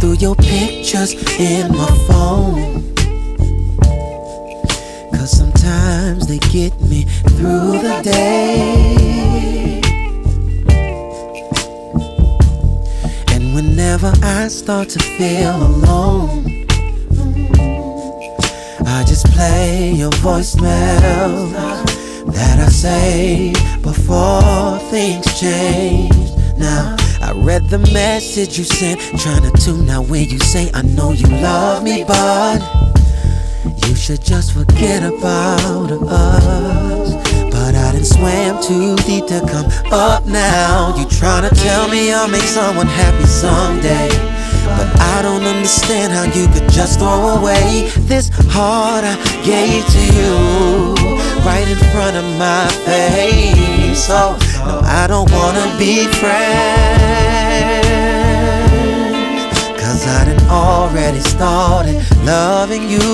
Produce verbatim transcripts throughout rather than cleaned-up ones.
through your pictures in my phone, 'cause sometimes they get me through the day. And whenever I start to feel alone, I just play your voicemail that I saved before things changed. Now I read the message you sent, trying to tune out where you say I know you love me, but you should just forget about us. But I done swam too deep to come up now. You trying to tell me I'll make someone happy someday, but I don't understand how you could just throw away this heart I gave to you right in front of my face. So no, I don't wanna be friends, 'cause I done already started loving you.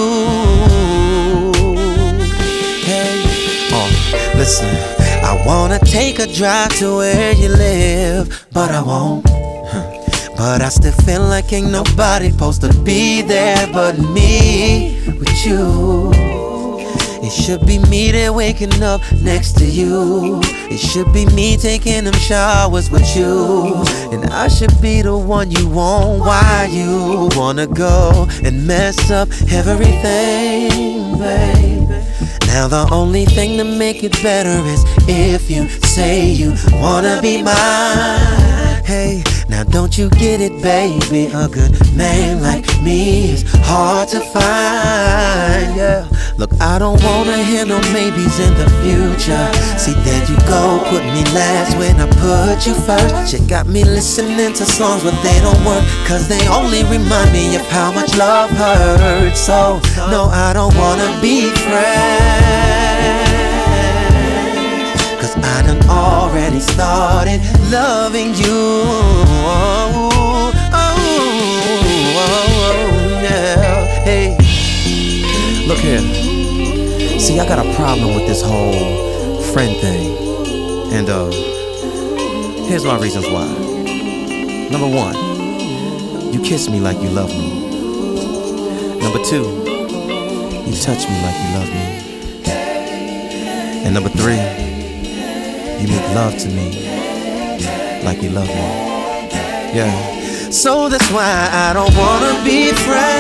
Hey, oh, listen, I wanna take a drive to where you live, but I won't. But I still feel like ain't nobody supposed to be there but me with you. It should be me there waking up next to you. It should be me taking them showers with you. And I should be the one you want. Why you wanna go and mess up everything, baby? Now the only thing to make it better is if you say you wanna be mine. Hey, now don't you get it, baby? A good man like me is hard to find, yeah. Look, I don't wanna hear no maybes in the future. See, there you go, put me last when I put you first. She got me listening to songs, but they don't work, 'cause they only remind me of how much love hurts. So, no, I don't wanna be friends, 'cause I done already started loving you. Oh, oh, oh, yeah. Hey, look here. See, I got a problem with this whole friend thing, and uh, here's my reasons why. Number one, you kiss me like you love me. Number two, you touch me like you love me. And number three, you make love to me like you love me. Yeah. So that's why I don't wanna be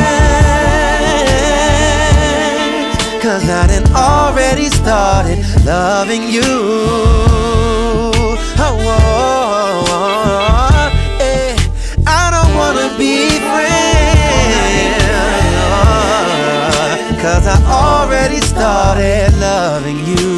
friends, 'cause I done already started loving you. Oh, oh, oh, eh. I don't wanna be friends, 'cause I already started loving you.